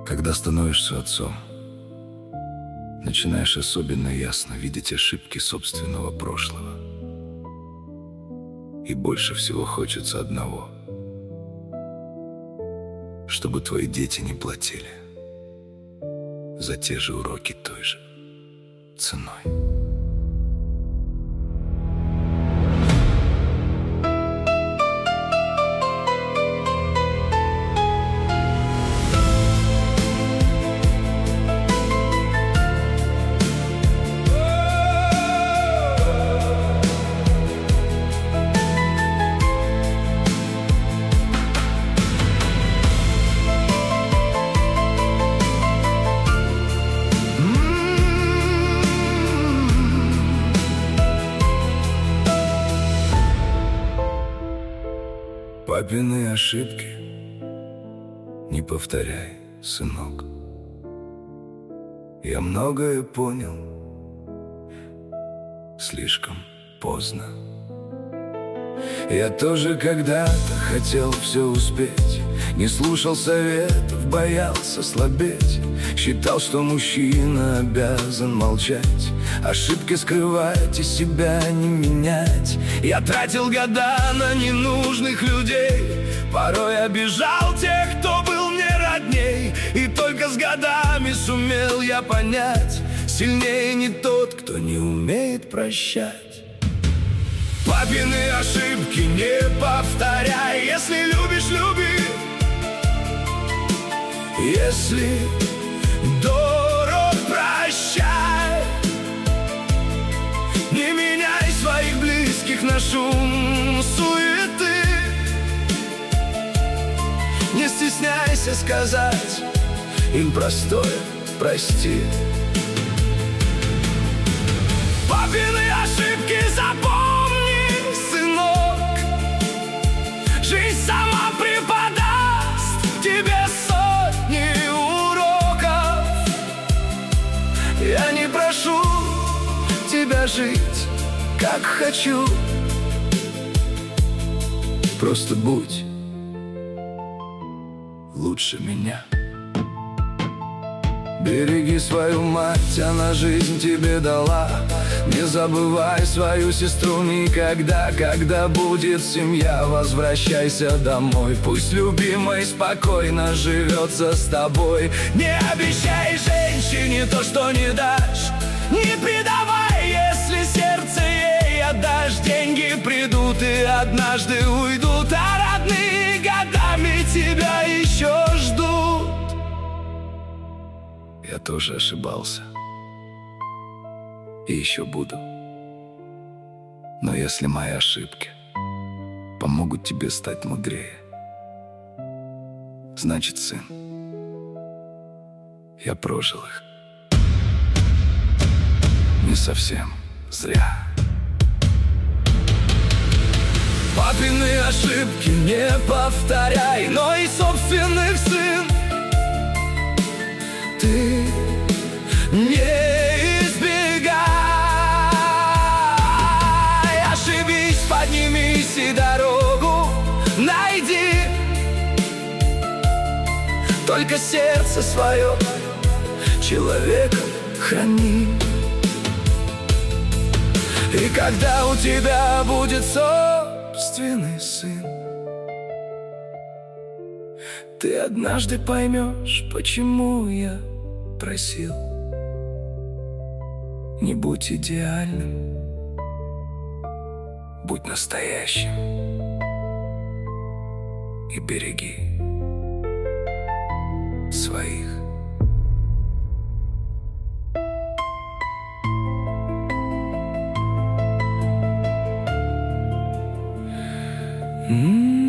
Когда становишься отцом, начинаешь особенно ясно видеть ошибки собственного прошлого. И больше всего хочется одного: чтобы твои дети не платили за те же уроки той же ценой. Папины ошибки не повторяй, сынок. Я многое понял слишком поздно. Я тоже когда-то хотел все успеть, не слушал советов, боялся слабеть. Считал, что мужчина обязан молчать, ошибки скрывать и себя не менять. Я тратил года на ненужных людей, порой обижал тех, кто был мне родней. И только с годами сумел я понять: сильнее не тот, кто не умеет прощать. Папины ошибки не повторяй. Если любишь, люби. Если дорог, прощай. Не меняй своих близких на шум суеты. Не стесняйся сказать им простое прости. Папины ошибки запомни, сынок. Жизнь сама преподаст тебе сотни уроков. Я не прошу тебя жить, как хочу. Просто будь лучше меня. Береги свою мать, она жизнь тебе дала. Не забывай свою сестру никогда. Когда будет семья, возвращайся домой. Пусть любимый спокойно живется с тобой. Не обещай женщине то, что не дашь. Не предавай, если сердце ей отдашь. Деньги придут и однажды уйдут, а родные годами тебя еще ждут. Я тоже ошибался. И еще буду. Но если мои ошибки помогут тебе стать мудрее, значит, сын, я прожил их не совсем зря. Папины ошибки не повторяй, но и собственных, сын, ты не избегай. Ошибись, поднимись и дорогу найди. Только сердце свое человеком храни. И когда у тебя будет собственный сын, ты однажды поймешь, почему я просил: не будь идеальным, будь настоящим и береги своих. Mm-hmm.